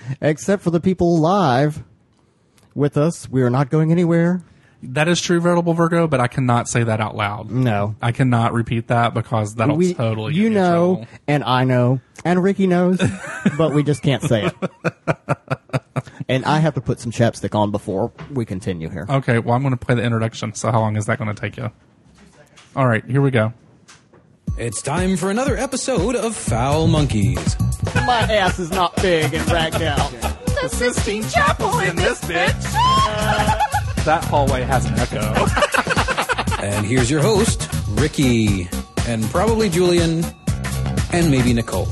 Except for the people live with us. We are not going anywhere. That is true, Veritable Virgo, but I cannot say that out loud. No. I cannot repeat that because that'll totally get you me in know, trouble. and I know, and Ricky knows, but we just can't say it. And I have to put some chapstick on before we continue here. Okay, well, I'm going to play the introduction, so how long is that going to take you? All right, here we go. It's time for another episode of Foul Monkeys. My ass is not big and ragged out. The Sistine Chapel's in this bitch. That hallway has an echo. And here's your host, Ricky, and probably Julian, and maybe Nicole.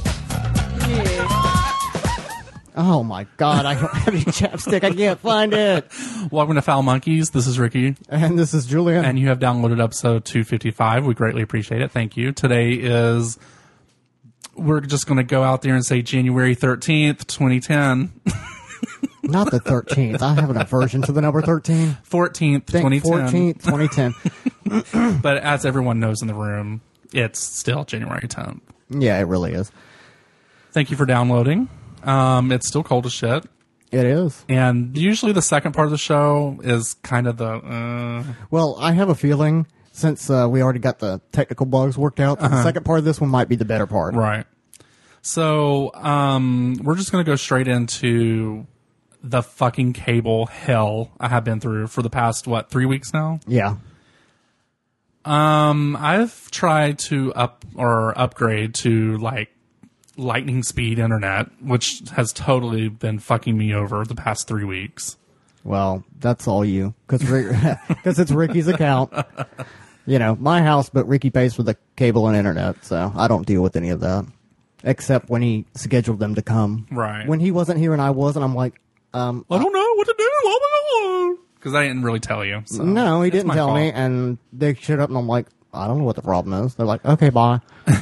Oh my God, I don't have any chapstick. I can't find it. Welcome to Foul Monkeys. This is Ricky. And this is Julian. And you have downloaded episode 255. We greatly appreciate it. Thank you. Today is, we're just going to go out there and say January 13th, 2010. Not the 13th. I have an aversion to the number 13. 14th, 2010. 14th, 2010. But as everyone knows in the room, it's still January 10th. Yeah, it really is. Thank you for downloading. It's still cold as shit. It is. And usually the second part of the show is kind of the... Well, I have a feeling, since we already got the technical bugs worked out, the second part of this one might be the better part. Right. So, we're just going to go straight into the fucking cable hell I have been through for the past, 3 weeks now? Yeah. I've tried to upgrade to, lightning speed internet, which has totally been fucking me over the past 3 weeks. Well, that's all you, because it's Ricky's account. You know, my house, but Ricky pays for the cable and internet, so I don't deal with any of that. Except when he scheduled them to come. Right. When he wasn't here and I wasn't, I'm like, I don't know what to do. Because I didn't really tell you. So no, he didn't tell fault. me, and they showed up and I'm like, I don't know what the problem is. They're like, okay, bye.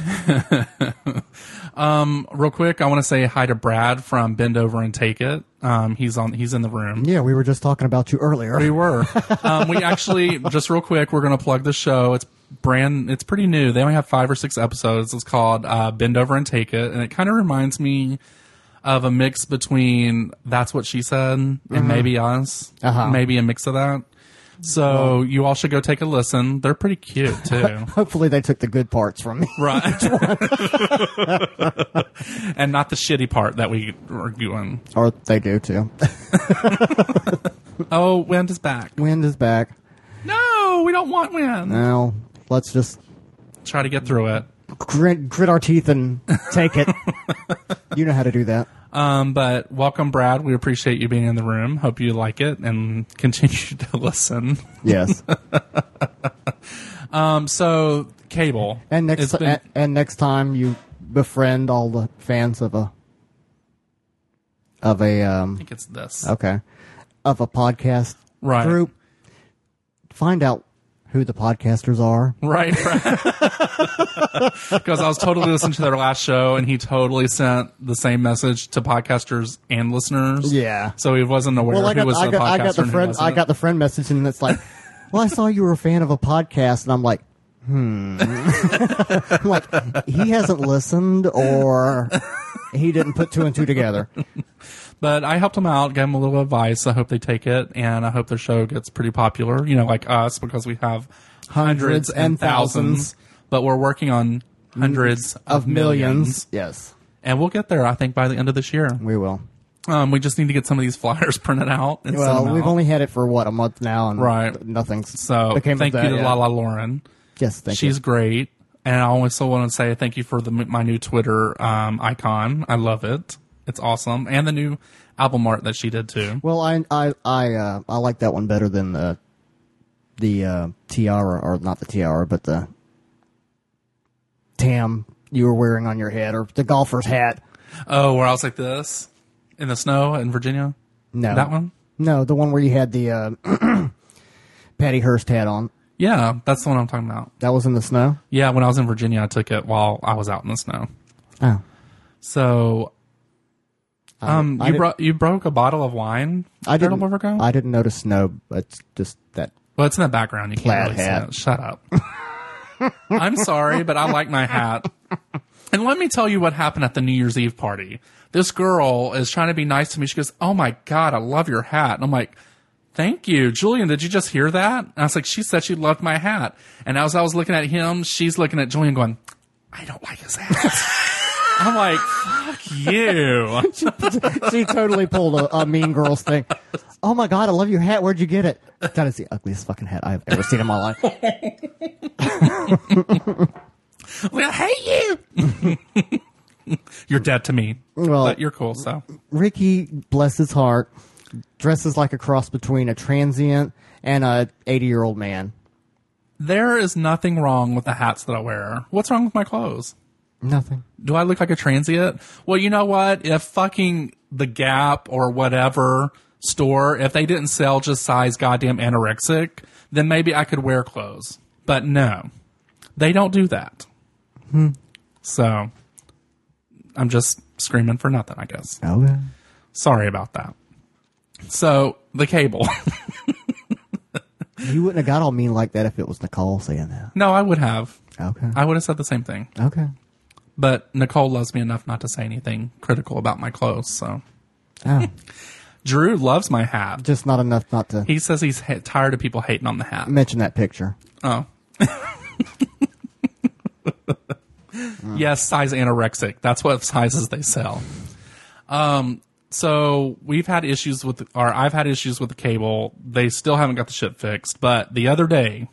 Real quick, I want to say hi to Brad from Bend Over and Take It. He's in the room. Yeah, we were just talking about you earlier. We were. We actually, just real quick, we're going to plug the show. It's pretty new. They only have 5 or 6 episodes. It's called Bend Over and Take It. And it kind of reminds me of a mix between That's What She Said and Maybe Us. Maybe a mix of that. So you all should go take a listen. They're pretty cute, too. Hopefully they took the good parts from me. Right. And not the shitty part that we were doing. Or they do, too. Oh, wind is back. Wind is back. No, we don't want wind. Now, let's just Try to get through it. grit our teeth and take it. You know how to do that. But welcome, Brad. We appreciate you being in the room. Hope you like it and continue to listen. Yes. So cable. And next time you befriend all the fans of a I think it's this. okay, of a podcast Right. group, find out who the podcasters are. Right. Because I was totally listening to their last show, and he totally sent the same message to podcasters and listeners. Yeah. So he wasn't aware who was the podcaster. I got the friend message, and it's like, well, I saw you were a fan of a podcast, and I'm like, I'm like, he hasn't listened, or he didn't put 2 and 2 together. But I helped them out, gave them a little advice. I hope they take it, and I hope their show gets pretty popular, like us, because we have hundreds and thousands, but we're working on hundreds of millions. Yes. And we'll get there, I think, by the end of this year. We will. We just need to get some of these flyers printed out. And Well, send we've them out. only had it for, a month now, and Right. nothing's So became thank of you that to yet. Lala Lauren. Yes, thank you. She's great. And I also want to say thank you for my new Twitter icon. I love it. It's awesome. And the new album art that she did too. Well, I like that one better than the tiara, or not the tiara, but the tam you were wearing on your head, or the golfer's hat. Oh, where I was like this in the snow in Virginia? No. That one? No, the one where you had the Patty Hearst hat on. Yeah, that's the one I'm talking about. That was in the snow? Yeah, when I was in Virginia, I took it while I was out in the snow. Oh. So, you broke a bottle of wine? I didn't Ago? I didn't notice snow, but it's just that. Well, it's in the background. You Plaid can't really hat. see it. Shut up. I'm sorry, but I like my hat. And let me tell you what happened at the New Year's Eve party. this girl is trying to be nice to me. She goes, "Oh my God, I love your hat." And I'm like, "Thank you. Julian, did you just hear that?" And I was like, "She said she loved my hat." And as I was looking at him, she's looking at Julian going, "I don't like his hat." I'm like, "Fuck you." She totally pulled a Mean Girls thing. Oh my God, I love your hat. Where'd you get it? That is the ugliest fucking hat I've ever seen in my life. Well, I hate you. You're dead to me. Well, but you're cool, so. Ricky, bless his heart, dresses like a cross between a transient and a 80-year-old man. There is nothing wrong with the hats that I wear. What's wrong with my clothes? Nothing. Do I look like a transient? Well, you know what? If fucking the Gap or whatever store, if they didn't sell just size goddamn anorexic, then maybe I could wear clothes. But no, they don't do that. So I'm just screaming for nothing, I guess. Okay. Sorry about that. So the cable. You wouldn't have got all mean like that if it was Nicole saying that. No, I would have. Okay. I would have said the same thing. Okay. But Nicole loves me enough not to say anything critical about my clothes, so. Oh. Drew loves my hat. Just not enough not to He says he's tired of people hating on the hat. mention that picture. Oh. Yes, size anorexic. That's what sizes they sell. So we've had issues with, or I've had issues with the cable. They still haven't got the shit fixed. But the other day,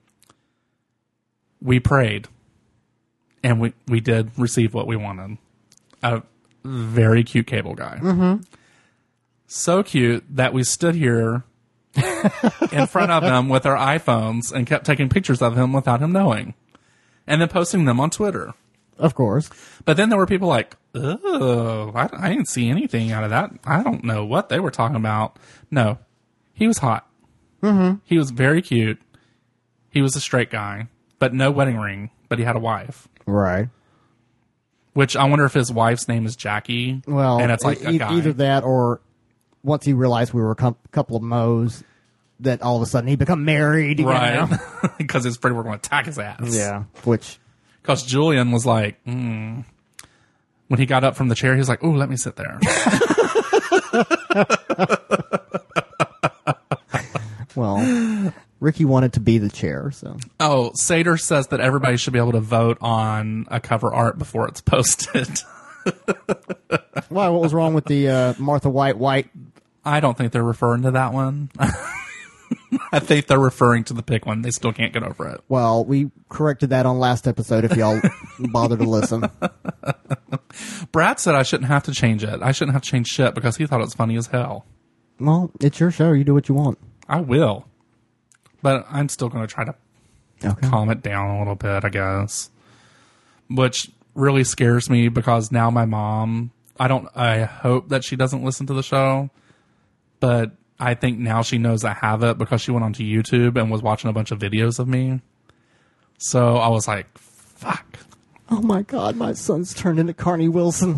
we prayed, and we did receive what we wanted. A very cute cable guy. Mm-hmm. So cute that we stood here in front of him with our iPhones and kept taking pictures of him without him knowing, and then posting them on Twitter. Of course. But then there were people like, "Oh, I didn't see anything out of that. I don't know what they were talking about." No, he was hot. Mm-hmm. He was very cute. He was a straight guy, but no wedding ring. But he had a wife. Right. Which I wonder if his wife's name is Jackie. Well, and it's like a guy. Either that or once he realized we were a couple of moes, that all of a sudden he become married. Right. Because his friend were going to attack his ass. Yeah. Which. Because Julian was like, when he got up from the chair, he was like, "Oh, let me sit there." Well, Ricky wanted to be the chair, so. Oh, Sater says that everybody should be able to vote on a cover art before it's posted. Why? What was wrong with the Martha White? I don't think they're referring to that one. I think they're referring to the pig one. They still can't get over it. Well, we corrected that on last episode if y'all bother to listen. Brad said I shouldn't have to change it. I shouldn't have to change shit because he thought it was funny as hell. Well, it's your show. You do what you want. I will. But I'm still going to try to calm it down a little bit, I guess. Which really scares me because now my mom, I hope that she doesn't listen to the show, but I think now she knows I have it because she went onto YouTube and was watching a bunch of videos of me. So I was like, fuck. Oh my God, my son's turned into Carney Wilson.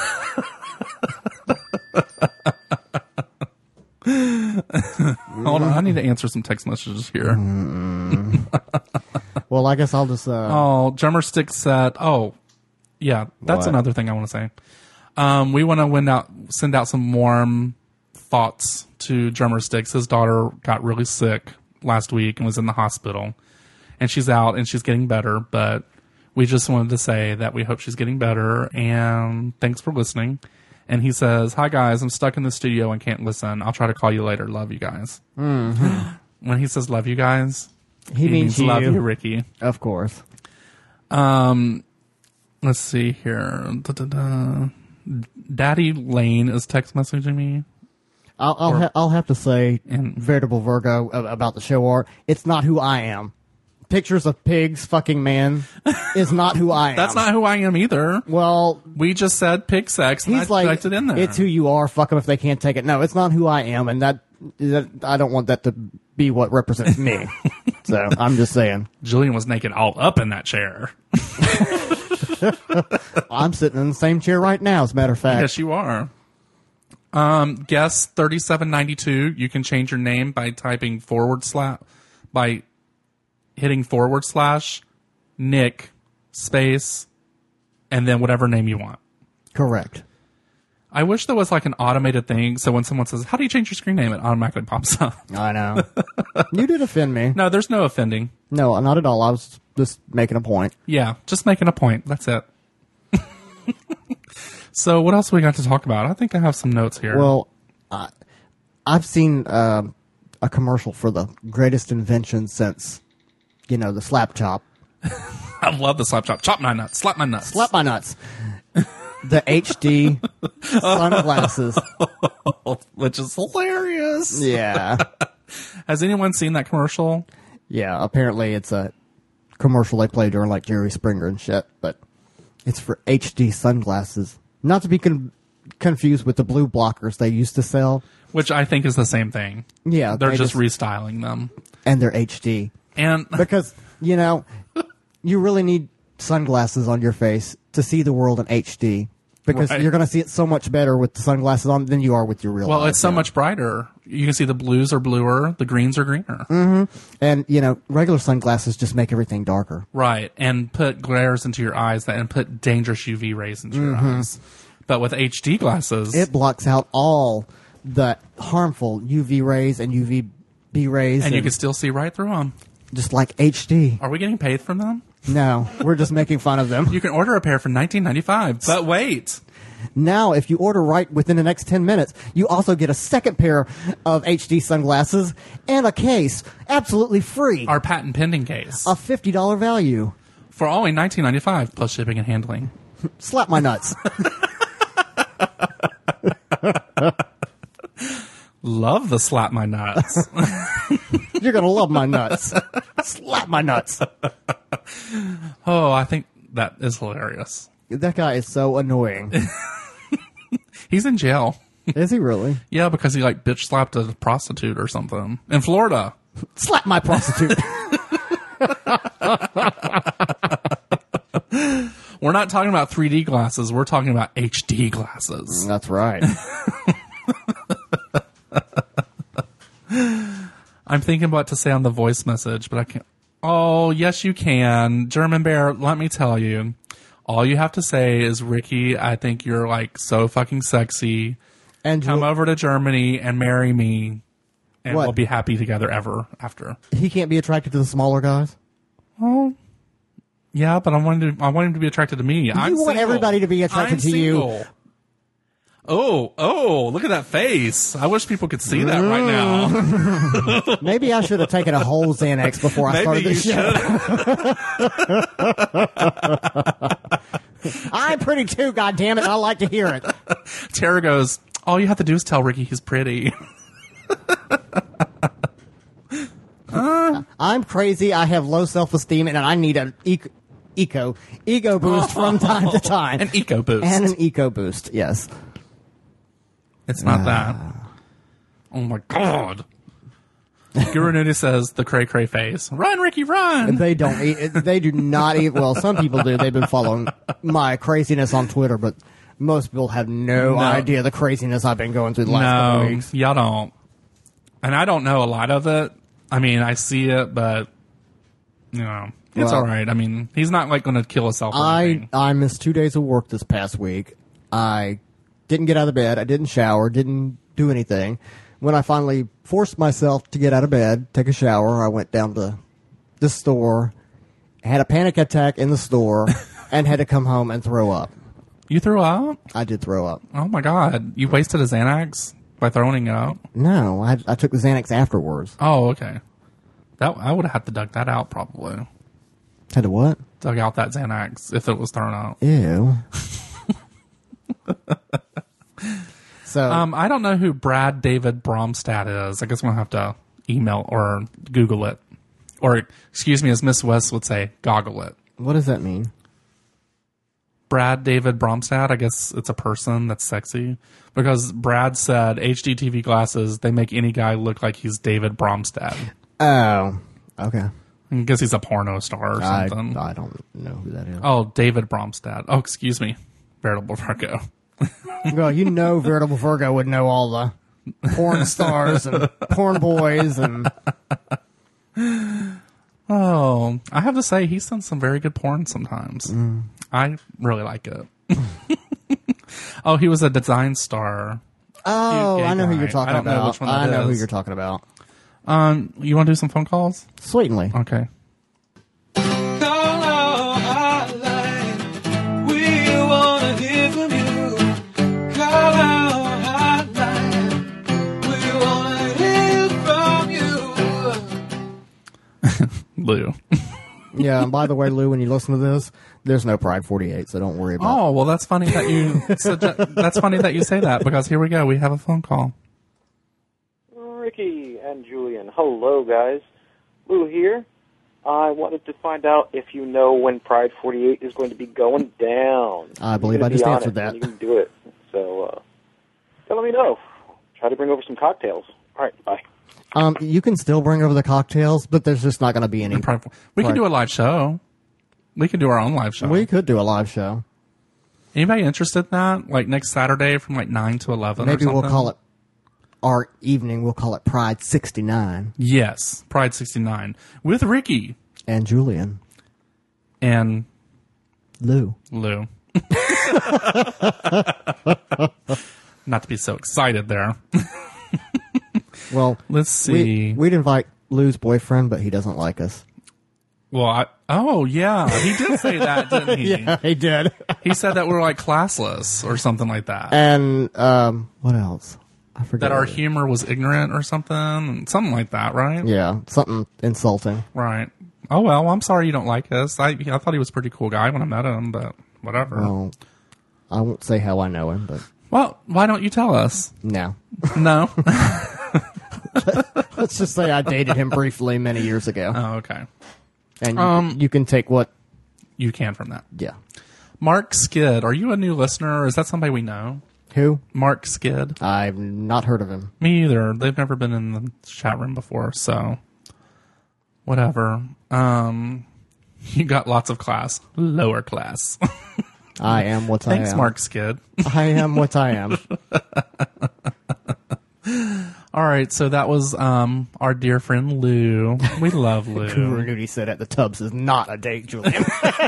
Hold on, I need to answer some text messages here. Well, I guess I'll just... Oh, Drummerstick said, yeah, that's What? another thing I want to say. We want to send out some warm thoughts to Drummersticks. His daughter got really sick last week and was in the hospital. And she's out and she's getting better, but we just wanted to say that we hope she's getting better and thanks for listening. And he says, "Hi guys, I'm stuck in the studio and can't listen. I'll try to call you later. Love you guys." Mm-hmm. When he says love you guys, he means love you, Ricky. Of course. Let's see here. Daddy Lane is text messaging me. I'll have to say, Veritable Virgo, about the show art, it's not who I am. Pictures of pigs fucking man is not who I am. That's not who I am either. Well, we just said pig sex, and he's I like, typed it in there. It's who you are, fuck them if they can't take it. No, it's not who I am, and that I don't want that to be what represents me. So, I'm just saying. Julian was naked all up in that chair. I'm sitting in the same chair right now, as a matter of fact. Yes, you are. Guess 3792. You can change your name by typing by hitting / Nick space and then whatever name you want. Correct. I wish there was like an automated thing. So when someone says, how do you change your screen name? It automatically pops up. I know. You did offend me. No, there's no offending. No, not at all. I was just making a point. Yeah, just making a point. That's it. So what else we got to talk about? I think I have some notes here. Well, I've seen a commercial for the greatest invention since, the slap chop. I love the slap chop. Chop my nuts. Slap my nuts. Slap my nuts. The HD sunglasses. Which is hilarious. Yeah. Has anyone seen that commercial? Yeah, apparently it's a commercial they play during like Jerry Springer and shit, but it's for HD sunglasses. Not to be confused with the blue blockers they used to sell. Which I think is the same thing. Yeah. They're just restyling them. And they're HD. And because, you really need sunglasses on your face to see the world in HD. Because Right. you're going to see it so much better with the sunglasses on than you are with your real eyes. well, it's so much brighter. You can see the blues are bluer, the greens are greener. And, regular sunglasses just make everything darker. Right. And put glares into your eyes and put dangerous UV rays into your eyes. But with HD glasses, It blocks out all the harmful UV rays and UVB rays. and you can still see right through them. just like HD. Are we getting paid from them? No, we're just making fun of them. You can order a pair for $19.95. But wait. Now, if you order right within the next 10 minutes, you also get a second pair of HD sunglasses and a case, absolutely free. Our patent pending case. A $50 value. For only $19.95 plus shipping and handling. Slap my nuts. Love the slap my nuts. You're going to love my nuts. Slap my nuts. Oh, I think that is hilarious. That guy is so annoying. He's in jail. Is he really? Yeah, because he like bitch slapped a prostitute or something in Florida. Slap my prostitute. We're not talking about 3D glasses. We're talking about HD glasses. That's right. I'm thinking what to say on the voice message, but I can't. Oh, yes, you can. German Bear, let me tell you. All you have to say is, Ricky, I think you're like so fucking sexy. And Come over to Germany and marry me, and What? we'll be happy together ever after. he can't be attracted to the smaller guys? Oh, yeah, but I want him to be attracted to me. I'm want single. everybody to be attracted I'm to you. single. Oh, look at that face. I wish people could see that right now. Maybe I should have taken a whole Xanax before I started Maybe you this show. I'm pretty too, goddammit. I like to hear it. Tara goes, all you have to do is tell Ricky he's pretty. I'm crazy. I have low self-esteem, and I need an ego boost from time to time. An eco boost. And an eco boost, yes. It's not that. Oh my God. Guru Nudie says the cray cray face. Run, Ricky, run. They don't eat, they do not eat, well, some people do. They've been following my craziness on Twitter, but most people have no idea the craziness I've been going through the last couple of weeks. Y'all don't. And I don't know a lot of it. I mean, I see it, but, it's Well, all right. I mean, he's not like going to kill himself or anything. I missed 2 days of work this past week. I didn't get out of bed. I didn't shower. Didn't do anything. When I finally forced myself to get out of bed, take a shower, I went down to the store, had a panic attack in the store, and had to come home and throw up. You threw up? I did throw up. Oh my God. You wasted a Xanax by throwing up? No, I took the Xanax afterwards. Oh, okay. I would have had to dug that out probably. Had to what? Dug out that Xanax if it was thrown out. Ew. So I don't know who Brad David Bromstad is. I guess I'm going to have to email or Google it. Or, excuse me, as Miss West would say, goggle it. what does that mean? Brad David Bromstad, I guess it's a person that's sexy. Because Brad said HD TV glasses, they make any guy look like he's David Bromstad. Oh, okay. I guess he's a porno star or something. I don't know who that is. Oh, David Bromstad. Oh, excuse me. Veritable Virgo. Well, Veritable Virgo would know all the porn stars and porn boys and Oh, I have to say, he's done some very good porn sometimes. I really like it. Oh, he was a design star. Oh, Gay I know who guy. you're talking I don't know about. which one that I know who is. you're talking about. You want to do some phone calls? Sweetly. Okay. Call our hotline. We wanna hear from you. Call our hotline. We wanna hear from you. Lou. Yeah, and by the way, Lou, when you listen to this, there's no Pride 48, so don't worry about it. Oh, well, that's funny that you that's funny that you say that, because here we go. We have a phone call. Ricky and Julian. Hello, guys. Lou here. I wanted to find out if you know when Pride 48 is going to be going down. I believe You're I gonna just be on answered it that. when You can do it. So, let me know. Try to bring over some cocktails. All right, bye. You can still bring over the cocktails, but there's just not going to be any. We can Right. do a live show. We can do our own live show. We could do a live show. Anybody interested in that? Like next Saturday from like 9 to 11 Maybe or something? we'll call it our evening. We'll call it Pride 69 Yes, Pride 69 with Ricky and Julian, and Lou. Lou. Not to be so excited there. Well, Let's see. We'd invite Lou's boyfriend, but he doesn't like us. Well, oh yeah, he did say that, didn't he? Yeah, he did. He said that we're like classless or something like that. And what else? I forget. That our what it- humor was ignorant or something like that, right? Yeah, something insulting. Right. Oh well, I'm sorry you don't like us. I thought he was a pretty cool guy when I met him, but whatever. Well, I won't say how I know him, but Well, why don't you tell us? no. No. Let's just say I dated him briefly many years ago, Oh, okay. and you can take what. You can from that. Yeah. Mark Skid, are you a new listener, or is that somebody we know? Who? Mark Skid. I've not heard of him. Me either. They've never been in the chat room before, so whatever. You got lots of class. Lower class. I am what I am. Thanks, Mark Skid. I am what I am. All right, so that was our dear friend Lou. We love Lou. Cougar Nudie said at the Tubbs is not a date, Julian.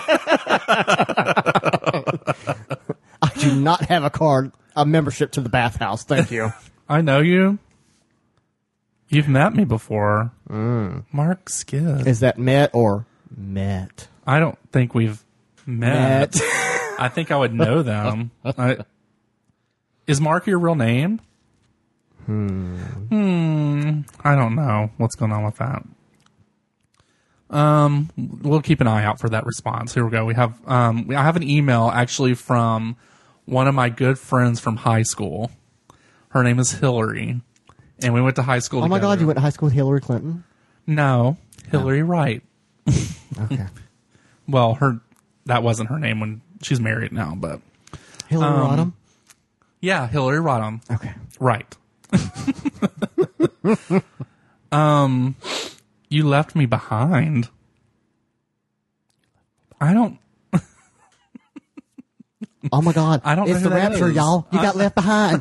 I do not have a membership to the bathhouse. Thank you. I know you. You've met me before. Mark Skid. Is that met or met? I don't think we've met. I think I would know them. Is Mark your real name? I don't know what's going on with that. We'll keep an eye out for that response. Here we go. We have I have an email actually from one of my good friends from high school. Her name is Hillary, and we went to high school Oh my together. God, you went to high school with Hillary Clinton? No, Hillary Wright. Okay. Well, that wasn't her name when she's married now, but Hillary Rodham? yeah, Hillary Rodham. Okay. Right. You left me behind. I don't. Oh my God. I don't know It's who the that rapture, is. y'all. You got left behind.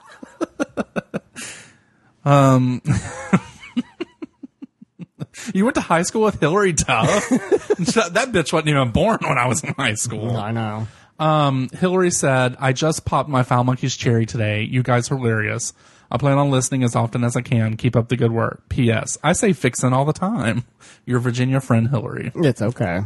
You went to high school with Hillary Duff? That bitch wasn't even born when I was in high school. I know. Hillary said, I just popped my Foul Monkeys cherry today. You guys are hilarious. I plan on listening as often as I can. Keep up the good work. P.S. I say fixin' all the time. Your Virginia friend, Hillary. It's okay.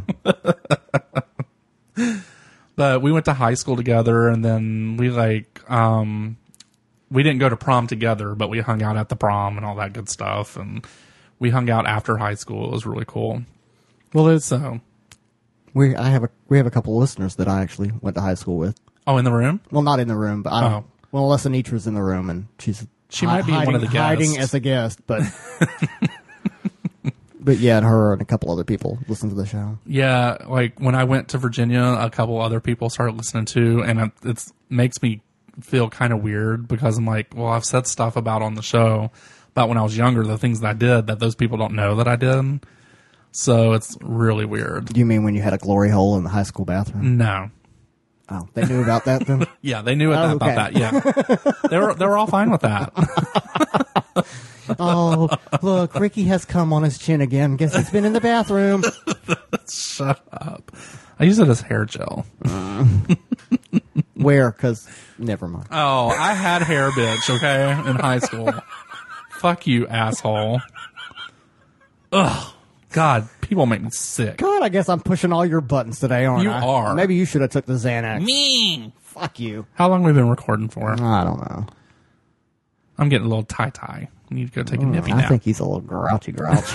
But we went to high school together, and then we we didn't go to prom together, but we hung out at the prom and all that good stuff. And we hung out after high school. It was really cool. Well, So, we have a couple of listeners that I actually went to high school with. oh, in the room? Well, not in the room, but I don't. Oh. Well, Leslie Nitra's in the room, and she might be one of the hiding guests. as a guest, but but yeah, and her and a couple other people listen to the show. Yeah, like when I went to Virginia, a couple other people started listening too, and it makes me feel kind of weird because I'm like, well, I've said stuff about on the show about when I was younger, the things that I did that those people don't know that I did. So it's really weird. Do you mean when you had a glory hole in the high school bathroom? No. Oh, they knew about that then? Yeah, they knew about okay. that. Yeah, they were all fine with that. Oh, look, Ricky has cum on his chin again. Guess he's been in the bathroom. Shut up. I use it as hair gel. Well, Where? Because never mind. Oh, I had hair, bitch, okay, in high school. Fuck you, asshole. Ugh. God, people make me sick. God, I guess I'm pushing all your buttons today, aren't You I? are. Maybe you should have took the Xanax. Me. Fuck you. How long have we been recording for? I don't know. I'm getting a little tie-tie. I need to go take a nippy I nap. think he's a little grouchy grouch.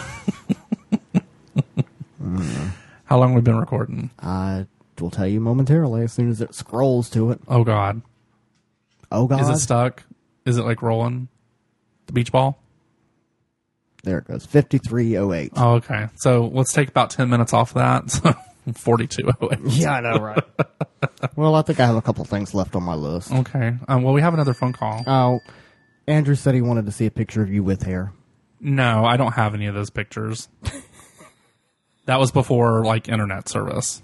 How long have we been recording? I will tell you momentarily as soon as it scrolls to it. Oh, God. Oh, God. Is it stuck? Is it like rolling? The beach ball? There it goes. 5308. Oh, okay. So let's take about 10 minutes off of that. So 4208. Yeah, I know, right? Well, I think I have a couple things left on my list. Okay. Well, we have another phone call. Oh, Andrew said he wanted to see a picture of you with hair. No, I don't have any of those pictures. That was before, like, internet service.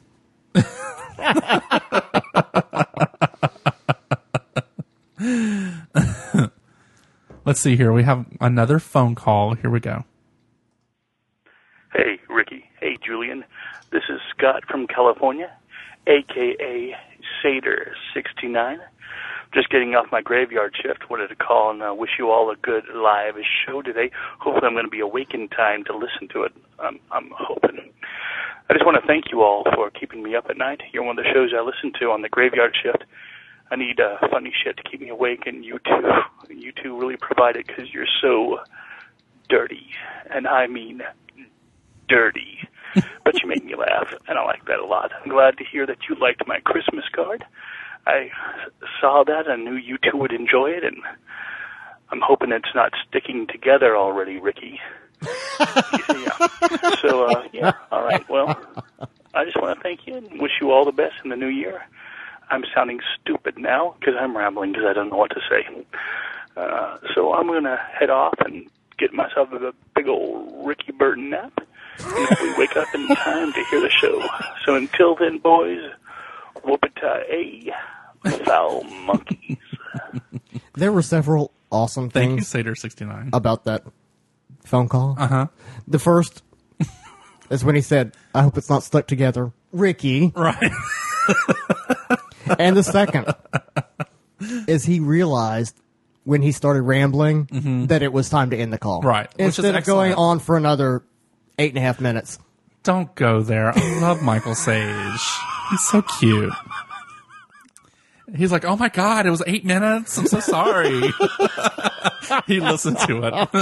Let's see here. We have another phone call. Here we go. Hey, Ricky. Hey, Julian. This is Scott from California, a.k.a. Sater69. Just getting off my graveyard shift. Wanted to call and wish you all a good live show today. Hopefully I'm going to be awake in time to listen to it. I'm hoping. I just want to thank you all for keeping me up at night. You're one of the shows I listen to on the graveyard shift. I need funny shit to keep me awake, and you two really provide it because you're so dirty. And I mean dirty. But you make me laugh, and I like that a lot. I'm glad to hear that you liked my Christmas card. I saw that and knew you two would enjoy it, and I'm hoping it's not sticking together already, Ricky. Yeah. So, yeah, all right. Well, I just want to thank you and wish you all the best in the new year. I'm sounding stupid now because I'm rambling because I don't know what to say. So I'm going to head off and get myself a big old Ricky Burton nap, and hopefully wake up in time to hear the show. So until then, boys, whoopita-a, foul monkeys. There were several awesome Thank you, things Sater69. about that phone call. Uh-huh. The first is when he said, I hope it's not stuck together. Ricky. Right. And the second is he realized when he started rambling that it was time to end the call. Right. Which is Instead of going excellent. on for another 8.5 minutes. Don't go there. I love Michael Sage. He's so cute. He's like, oh my God, it was 8 minutes. I'm so sorry. He listened to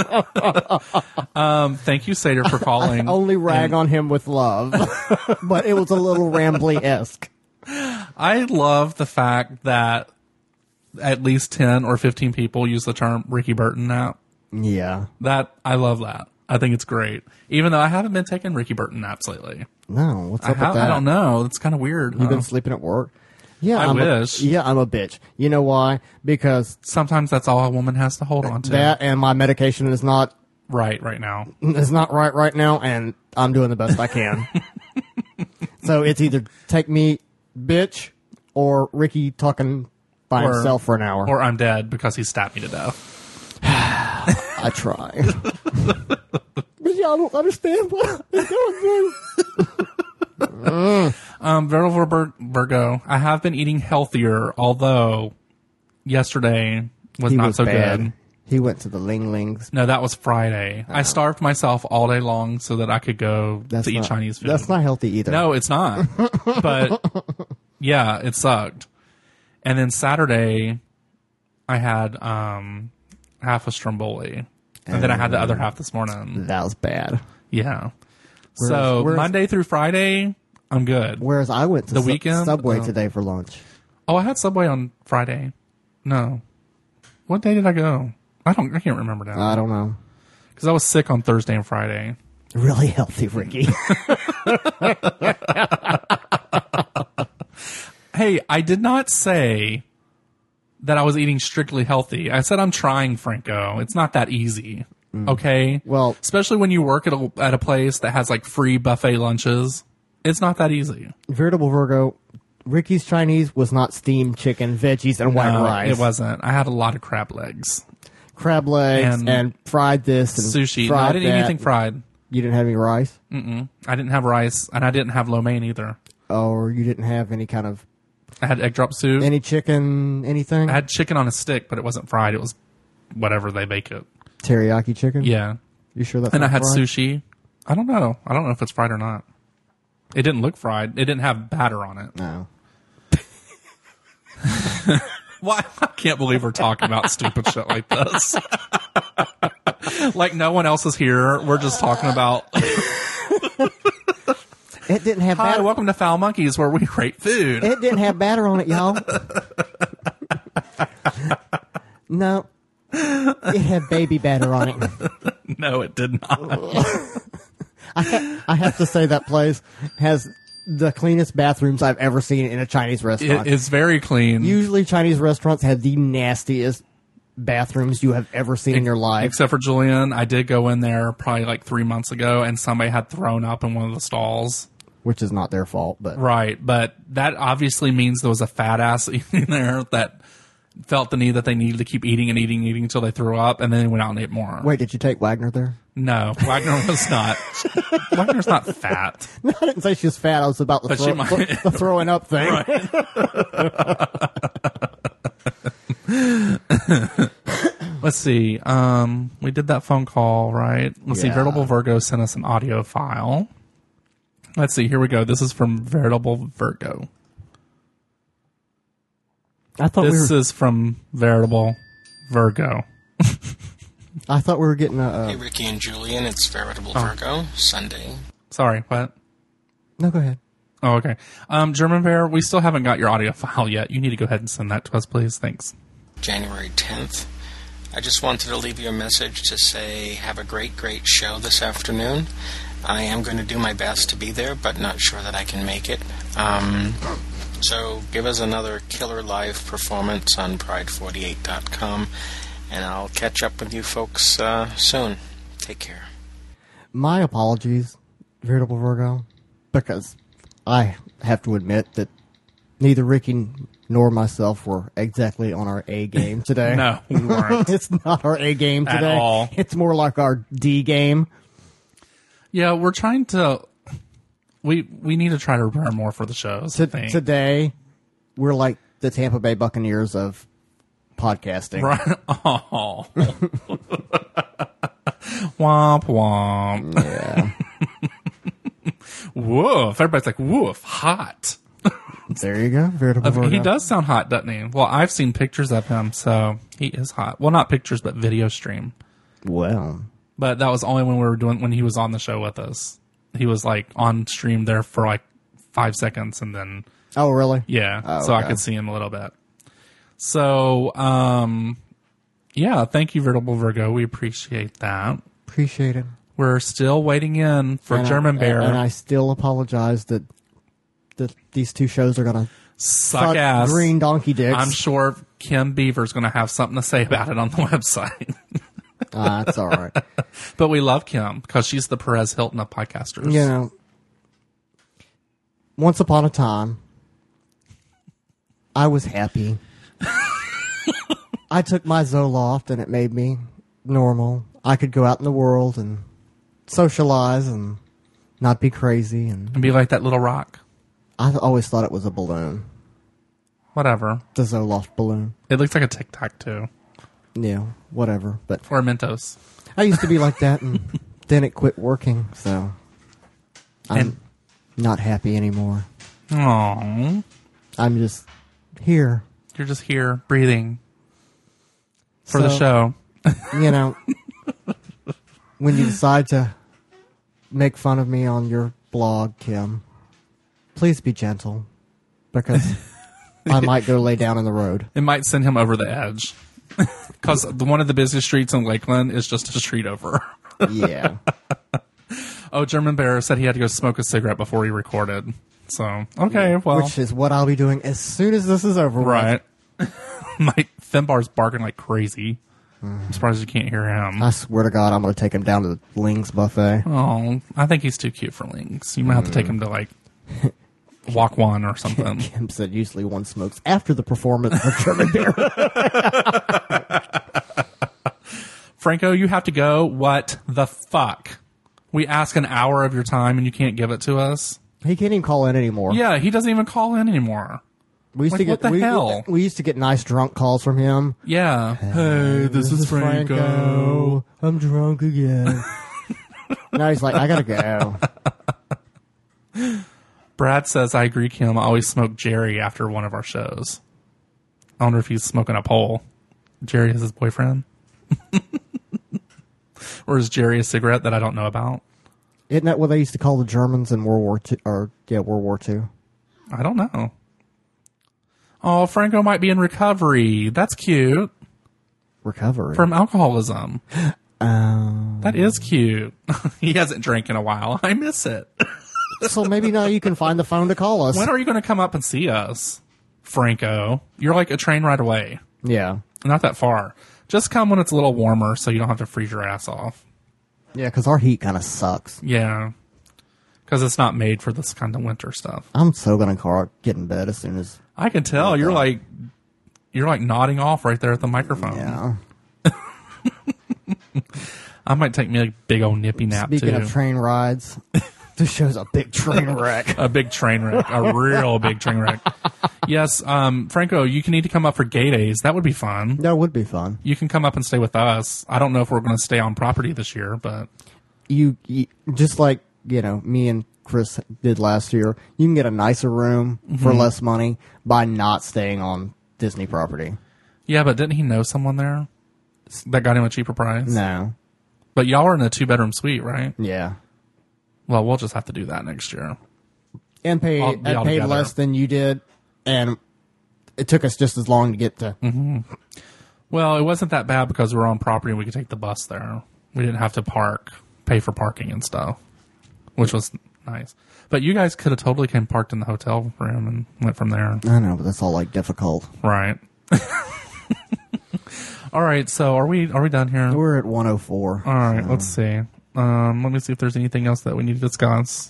it. Thank you, Sater, for calling. I only rag on him with love. But it was a little rambly-esque. I love the fact that at least 10 or 15 people use the term Ricky Burton nap. Yeah. I love that. I think it's great. Even though I haven't been taking Ricky Burton naps lately. No, what's up with that? I don't know. It's kind of weird. You've been sleeping at work? Yeah, I wish. I'm a bitch. You know why? Because Sometimes that's all a woman has to hold on to. that and my medication is not right now. right now, and I'm doing the best I can. So it's either take me, bitch, or Ricky talking by himself for an hour. Or I'm dead because he stabbed me to death. I try. But y'all don't understand what I'm going through. Virgo, I have been eating healthier, although yesterday was He not was so bad. good. He went to the Ling Lings. No, that was Friday. I starved myself all day long so that I could go to eat not, Chinese food. That's not healthy either. No, it's not. But yeah, it sucked. And then Saturday, I had half a stromboli, and then I had the other half this morning. That was bad. Yeah. Whereas- Monday through Friday, I'm good. Whereas I went to The weekend? Subway Oh. today for lunch. Oh, I had Subway on Friday. No. What day did I go? I can't remember now. I don't know. Because I was sick on Thursday and Friday. Really healthy, Ricky. Hey, I did not say that I was eating strictly healthy. I said I'm trying, Franco. It's not that easy. Okay? Well- especially when you work at a place that has like free buffet lunches. It's not that easy. Veritable Virgo, Ricky's Chinese was not steamed chicken, veggies, and white No, rice. it wasn't. I had a lot of crab legs. Crab legs and fried this and Sushi. No, fried I didn't eat that. anything fried. You didn't have any rice? I didn't have rice, and I didn't have lo mein either. Or you didn't have any kind of... I had egg drop soup. Any chicken, anything? I had chicken on a stick, but it wasn't fried. It was whatever they bake it. Teriyaki chicken? Yeah. You sure that's And I not had fried? sushi. I don't know. I don't know if it's fried or not. It didn't look fried. It didn't have batter on it. No. Why? I can't believe we're talking about stupid shit like this. Like no one else is here. We're just talking about. It didn't have Hi, batter. welcome to Foul Monkeys, where we rate food. It didn't have batter on it, y'all. No. It had baby batter on it. No, it did not. I have to say that place has the cleanest bathrooms I've ever seen in a Chinese restaurant. It is very clean. Usually Chinese restaurants have the nastiest bathrooms you have ever seen in your life. Except for Julian, I did go in there probably like 3 months ago, and somebody had thrown up in one of the stalls. Which is not their fault, but Right, but that obviously means there was a fat ass in there that felt the need that they needed to keep eating and eating and eating until they threw up, and then they went out and ate more. wait, did you take Wagner there? No, Wagner was not. Wagner's not fat. No, I didn't say she was fat. I was about But she might- the throwing up thing. Let's see. We did that phone call, right? Let's see. Yeah. Veritable Virgo sent us an audio file. Let's see. Here we go. This is from Veritable Virgo. I thought This is from Veritable Virgo. I thought we were getting Hey, Ricky and Julian, it's Veritable Virgo, Sunday. Sorry, what? No, go ahead. Oh, okay. German Bear, we still haven't got your audio file yet. You need to go ahead and send that to us, please. Thanks. January 10th. I just wanted to leave you a message to say have a great, great show this afternoon. I am going to do my best to be there, but not sure that I can make it. So give us another killer live performance on Pride48.com, and I'll catch up with you folks soon. Take care. My apologies, Veritable Virgo, because I have to admit that neither Ricky nor myself were exactly on our A game today. No, we weren't. It's not our A game At today. all. It's more like our D game. Yeah, we're trying to... We need to try to prepare more for the shows, I think. Today, we're like the Tampa Bay Buccaneers of podcasting. Right. Oh. Womp womp. Yeah. Woof. Everybody's like, woof, hot. There you go, Veritable Virgo. He does sound hot, doesn't he? Well, I've seen pictures of him, so he is hot. Well, not pictures, but video stream. Well, But that was only when he was on the show with us. He was like on stream there for like 5 seconds, and then oh, really? yeah, Oh, so I okay. could see him a little bit. So, yeah, thank you, Veritable Virgo. We appreciate that. Appreciate it. We're still waiting in for And German Bear. And I still apologize that these two shows are going to Suck ass. green donkey dicks. I'm sure Kim Beaver's going to have something to say about it on the website. That's all right. But we love Kim because she's the Perez Hilton of podcasters. You know, once upon a time, I was happy. I took my Zoloft and it made me normal. I could go out in the world and socialize and not be crazy. And And be like that little rock. I always thought it was a balloon, Whatever. the Zoloft balloon. It looks like a Tic Tac too. Yeah, whatever. But Or a Mentos. I used to be like that, and then it quit working, so I'm And- not happy anymore. Aww. I'm just here. You're just here breathing for the So, show. You know, when you decide to make fun of me on your blog, Kim, please be gentle, because I might go lay down in the road. It might send him over the edge. Because one of the busiest streets in Lakeland is just a street over. Yeah. Oh, German Bear said he had to go smoke a cigarette before he recorded. So, okay, well. Which is what I'll be doing as soon as this is over with. Right. My Finbar's barking like crazy. I'm surprised you can't hear him. I swear to God, I'm going to take him down to the Ling's buffet. Oh, I think he's too cute for Lynx. You might have to take him to like Walk One or something. Kim said usually one smokes after the performance of German Beer. Franco, you have to go. What the fuck? We ask an hour of your time and you can't give it to us? He can't even call in anymore. Yeah, he doesn't even call in anymore. We used Like, to get what the hell? We used to get nice drunk calls from him. Yeah. Hey, this is Franco. I'm drunk again. Now he's like, I gotta go. Brad says, I agree, Kim. I always smoke Jerry after one of our shows. I wonder if he's smoking a pole. Jerry is his boyfriend? Or is Jerry a cigarette that I don't know about? Isn't that what they used to call the Germans in World War II? World War II. I don't know. Oh, Franco might be in recovery. That's cute. Recovery. From alcoholism. That is cute. He hasn't drank in a while. I miss it. So maybe now you can find the phone to call us. When are you going to come up and see us, Franco? You're like a train ride away. Yeah. Not that far. Just come when it's a little warmer so you don't have to freeze your ass off. Yeah, because our heat kind of sucks. Yeah. Because it's not made for this kind of winter stuff. I'm so going to get in bed as soon as... I can tell. You're like nodding off right there at the microphone. Yeah. I might take me a big old nippy nap, Speaking too. of train rides, this show's a big train wreck. A big train wreck. A real big train wreck. Yes, Franco, you need to come up for Gay Days. That would be fun. That would be fun. You can come up and stay with us. I don't know if we're going to stay on property this year, but... You just like, me and Chris did last year, you can get a nicer room for less money by not staying on Disney property. Yeah, but didn't he know someone there that got him a cheaper price? No. But y'all are in a 2-bedroom suite, right? Yeah. Well, we'll just have to do that next year. And All paid together. less than you did, and it took us just as long to get to... Well, it wasn't that bad because we were on property and we could take the bus there. We didn't have to pay for parking and stuff, which was nice. But you guys could have totally came parked in the hotel room and went from there. I know, but that's all difficult. Right. All right, so are we done here? We're at 104. All right, let's see. Let me see if there's anything else that we need to discuss.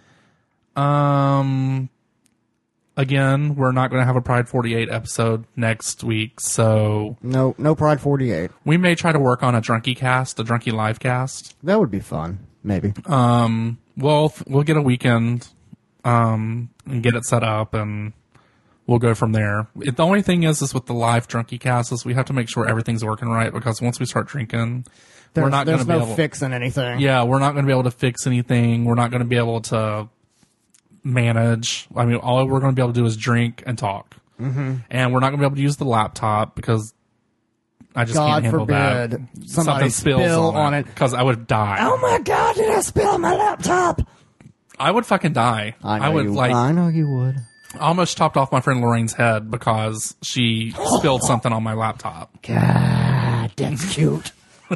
Again, we're not going to have a Pride 48 episode next week, so No Pride 48. we may try to work on a Drunkie cast, a Drunkie live cast. That would be fun, maybe. We'll get a weekend and get it set up, and we'll go from there. The only thing is with the live Drunkie cast is we have to make sure everything's working right, because once we start drinking, we're not going to There's be no able. fixing anything. Yeah, we're not going to be able to fix anything. We're not going to be able to manage. I mean, all we're going to be able to do is drink and talk. Mm-hmm. And we're not going to be able to use the laptop because I just God can't handle forbid that. somebody spill on it. Because I would die. Oh my God, did I spill my laptop? I would fucking die. I would I know you would. I almost chopped off my friend Lorraine's head because she spilled something on my laptop. God, that's cute.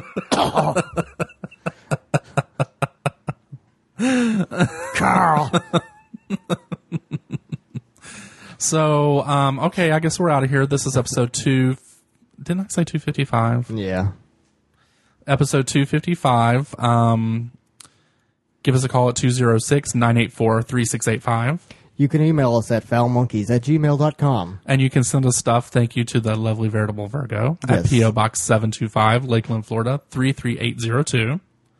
Carl. So, okay, I guess we're out of here. This is episode 2. Didn't I say 255? Yeah. Episode 255. Give us a call at 206-984-3685. You can email us at foulmonkeys@gmail.com. And you can send us stuff. Thank you to the lovely Veritable Virgo at Yes. P.O. Box 725, Lakeland, Florida, 33802.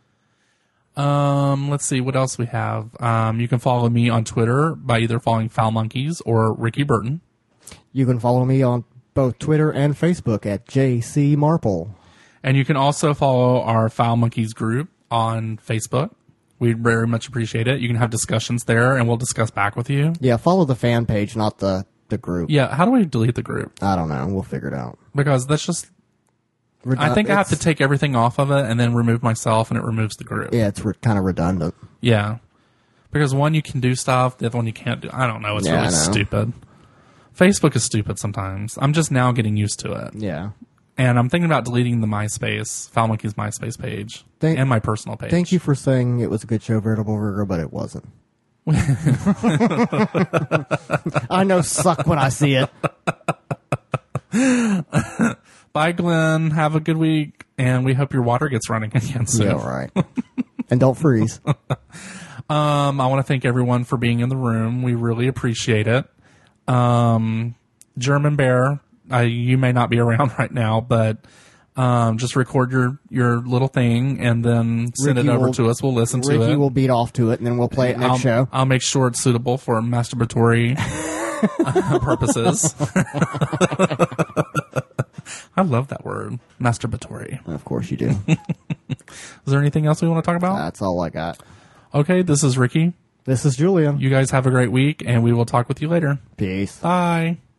Let's see what else we have. You can follow me on Twitter by either following Foul Monkeys or Ricky Burton. You can follow me on both Twitter and Facebook at JC Marple. And you can also follow our Foul Monkeys group on Facebook. We very much appreciate it. You can have discussions there, and we'll discuss back with you. Yeah, follow the fan page, not the group. Yeah, how do we delete the group? I don't know. We'll figure it out. Because that's just... I think I have to take everything off of it and then remove myself, and it removes the group. Yeah, it's kind of redundant. Yeah. Because one, you can do stuff. The other one, you can't do. I don't know. It's Yeah, I really know. stupid. Facebook is stupid sometimes. I'm just now getting used to it. Yeah. And I'm thinking about deleting the MySpace, Foul Monkeys MySpace page, and my personal page. Thank you for saying it was a good show, Veritable Virgo, but it wasn't. I know suck when I see it. Bye, Glenn. Have a good week. And we hope your water gets running again soon. Yeah, right. And don't freeze. I want to thank everyone for being in the room. We really appreciate it. German Bear, you may not be around right now, but just record your little thing and then send Ricky it over will- to us. We'll listen to Ricky it. will beat off to it, and then we'll play it next show. I'll make sure it's suitable for masturbatory purposes. I love that word, masturbatory. Of course you do. Is there anything else we want to talk about? That's all I got. Okay, this is Ricky. This is Julian. You guys have a great week, and we will talk with you later. Peace. Bye.